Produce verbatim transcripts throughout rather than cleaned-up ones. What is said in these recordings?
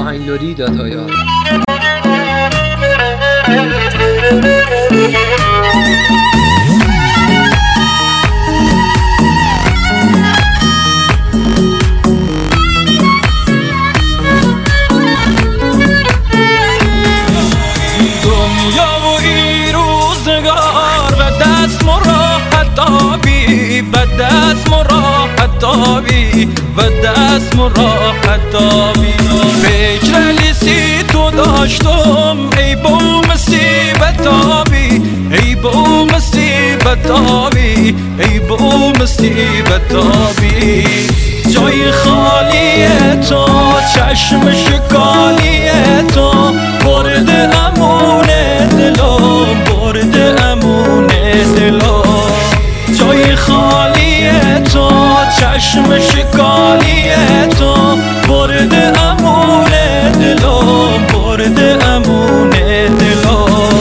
آهنگلوری داتایا. و دست مراحت دابی و دست مراحت دابی فکر لیسی تو داشتم ای بو مصیبت دابی ای بو مصیبت دابی ای بو مصیبت دابی جای خالی تو چشم شکالی تو برد امون دلم برد امون دلم جای خالی تو چشم شکالی تو برد امون دلم برد امون دلم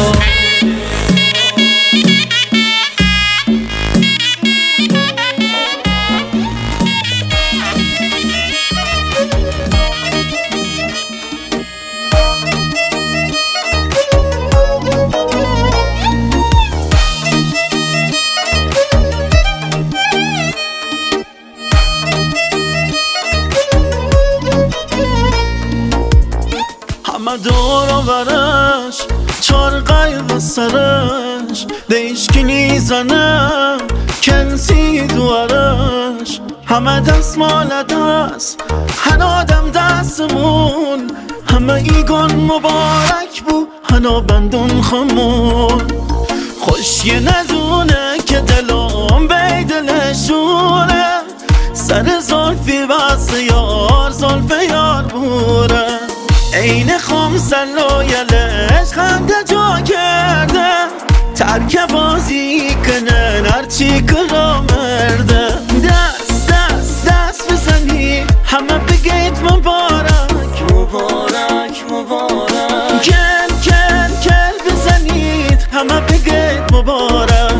همه دور آورش چار قیب سرش دیشکی نیزنه کنسی دوارش همه دست مال دست هن آدم دستمون همه ایگان مبارک بو هنا بندون خمون خوشی ندونه که دلم بی دلشونه سر زلفی بس یار زلف یار بوره این خمسل و یلش خنده جا کرده ترک بازی کنن هرچی کرا مرده دست دست دست بزنی همه بگید مبارک مبارک مبارک کل کل کل بزنید همه بگید مبارک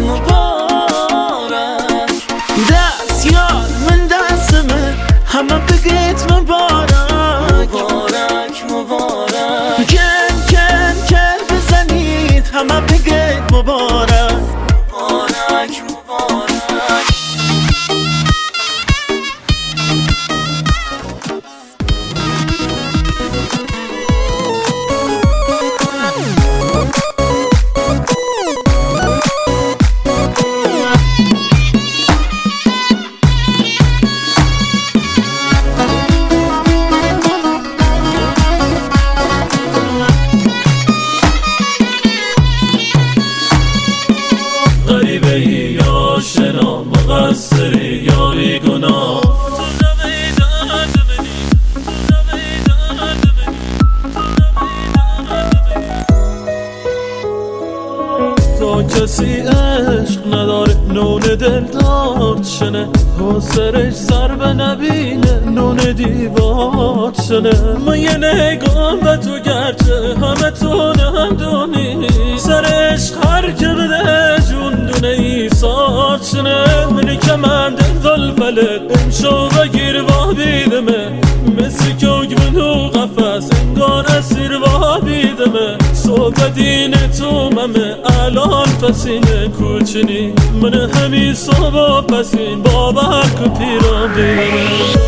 مبارک دست یار من دستمه همه بگید مبارک مبارک کن کن کن بزنید همه بگید مبارک مبارک مبارک آشنا مقصری یاری گناه تو کسی عشق نداره نون دل دار شنه تو سرش سر به نبینه نون دیوار شنه من یه نگاه به تو گرچه همه تو نمدونی سرش خر که بده جون دونه ای سار شنه منی که من دل ظلفله امشو بگیر و بیدمه مثل کوگ منو قفص انگار اسیر و بیدمه صبح دین تو ممه الان پسینه کوچنی من همی صبح پسین بابا که پیرم بیدمه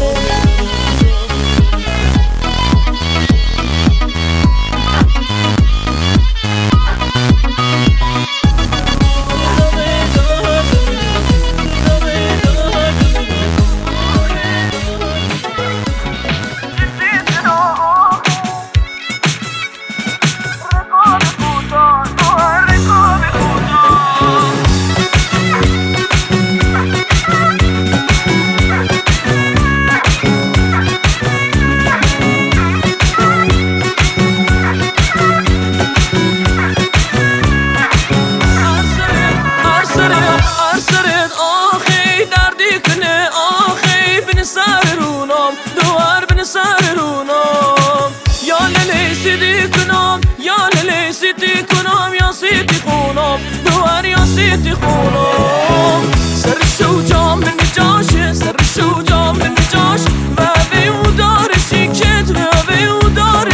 سیتی خونم دوار یا سیتی خونم سر شوجام من جاشه سر شوجام من جاش و به او داره شیکت و به او داره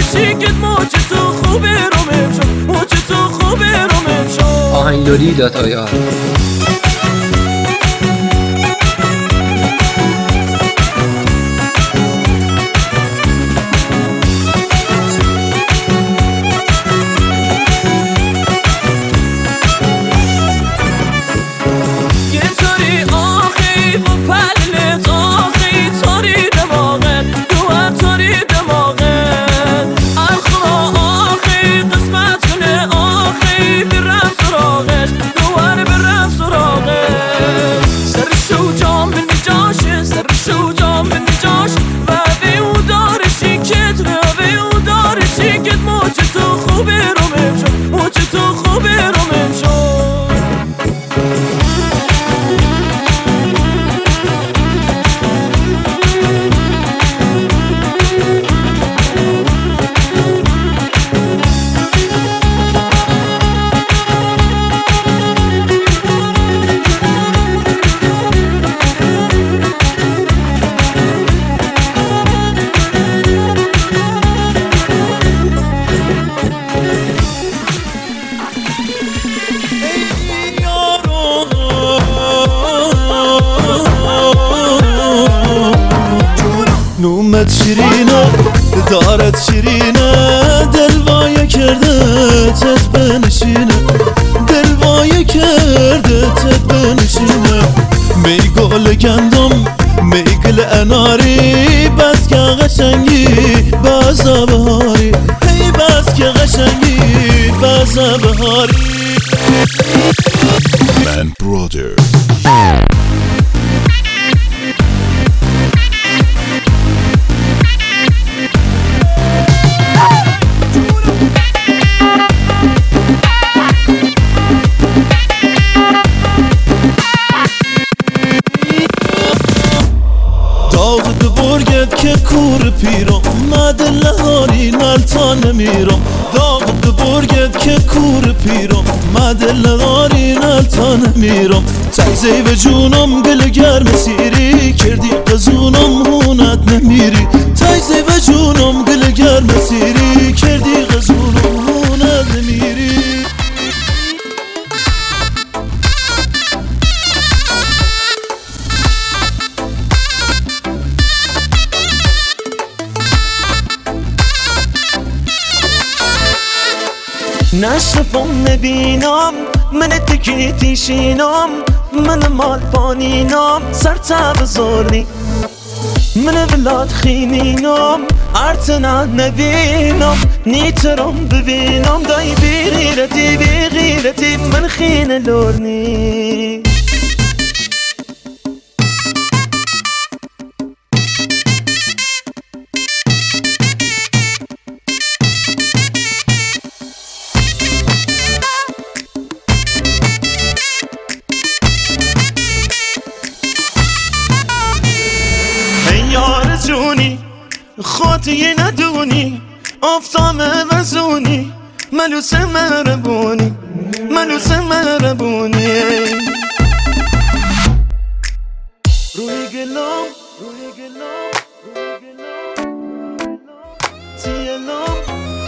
اندوری دات آی آر. نومت شیرینه دارت شیرینه دلوایه کرده تت بنشینه دلوایه کرده تت بنشینه می گل گندم می گل اناری بس که قشنگی بازا بهاری هی بس که قشنگی بازا بهاری من برادر که کور پیرم مدل هاری نلتا نمیرم داغ برگت که کور پیرم مدل هاری نلتا نمیرم تایزی و جونم گل گرم سیری کردی قزونم هونت نمیری تایزی و جونم گل گرم سیری کردی قزونم هونت نمیری نشفم نبینم من تکی تیشینم من مال پانینم سر تب زورنی من ولاد خیمینم ارتنا نبینم نیترم ببینم دای بی غیرتی بی غیرتی من خین لورنی خاطی ندونی افتام وزونی ملوس مربونی ملوس مربونی روی گلام روی گلام روی گلام تیلام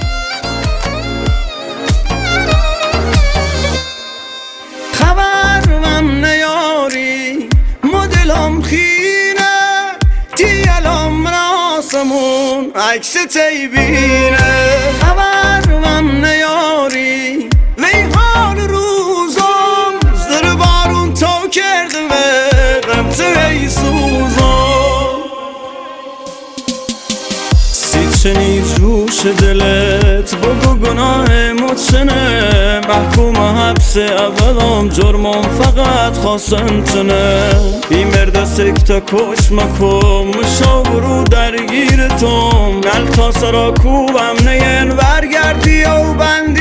خبر من نیاری مدلم خینه تیلام راسمون عکس تیبینه خبر من نیاری میهان روزم زر بارون تو کرده و غمزه ای سوزم سید شنید جوش دلت بگو گناه متشنه محکوم حبس اولم جرمم فقط خواستن تنه این مرد سکتا کش مکم مشاورو درگیرتم نل تا سرا کوبم نین ورگردی و بندی